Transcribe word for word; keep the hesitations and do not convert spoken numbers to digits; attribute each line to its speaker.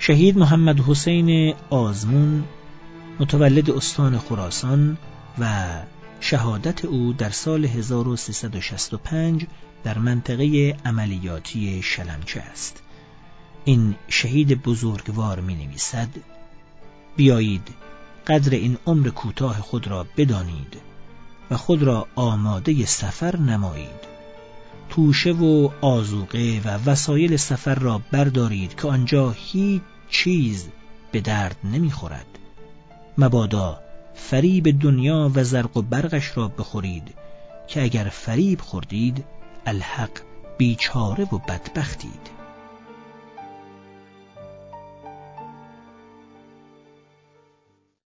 Speaker 1: شهید محمد حسین آزمون متولد استان خراسان و شهادت او در سال هزار و سیصد و شصت و پنج در منطقه عملیاتی شلمچه است. این شهید بزرگوار می نویسد: بیایید قدر این عمر کوتاه خود را بدانید و خود را آماده سفر نمایید. توشه و آذوقه و وسایل سفر را بردارید که آنجا هیچ چیز به درد نمی خورد. مبادا فریب دنیا و زرق و برقش را بخورید که اگر فریب خوردید الحق بیچاره و بدبختید.